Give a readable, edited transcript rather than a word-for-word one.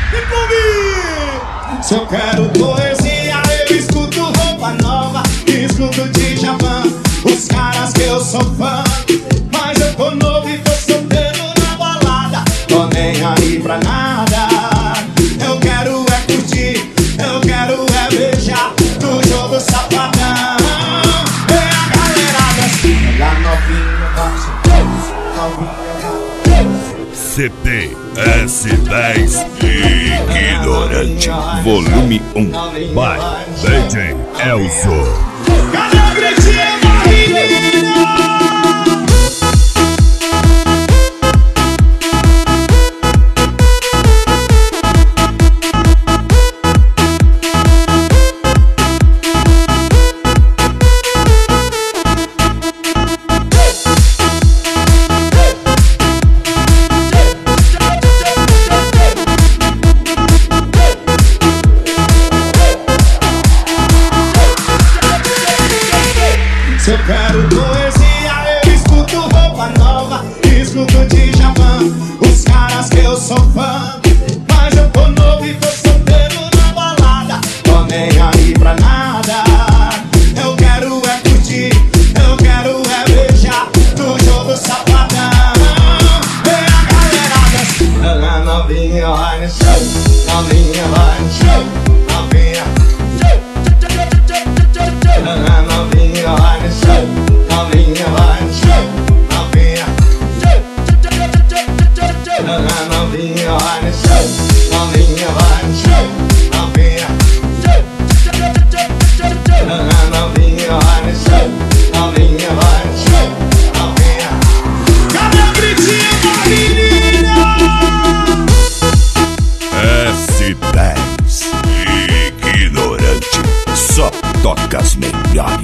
E comigo! Se eu quero poesia, eu escuto Roupa Nova, escuto Djavan, os caras que eu sou fã. Mas eu tô novo e tô solteiro na balada, tô nem aí pra nada. Eu quero é curtir, eu quero é beijar do jogo safadão. E a galerada assim, lá novinha, CPS10 Ignorante Volume 1 by DJ Elzo. Cadê o gritinho da menina? Se eu quero poesia, eu escuto Roupa Nova, escuto Djavan, os caras que eu sou fã. Mas eu tô novo e tô solteiro na balada, tô nem aí pra nada. Eu quero é curtir, eu quero é beijar do jogo safadão. E a galerada assim, a novinha vai no show, novinha vai no show, novinha. A novinha vai no show, novinha vai no show, novinha. A novinha vai no show, novinha vai no show, novinha. A novinha vai no show, novinha vai no show, novinha. Cadê o gritinho da menina? S10 Ignorante, só toca as melhores.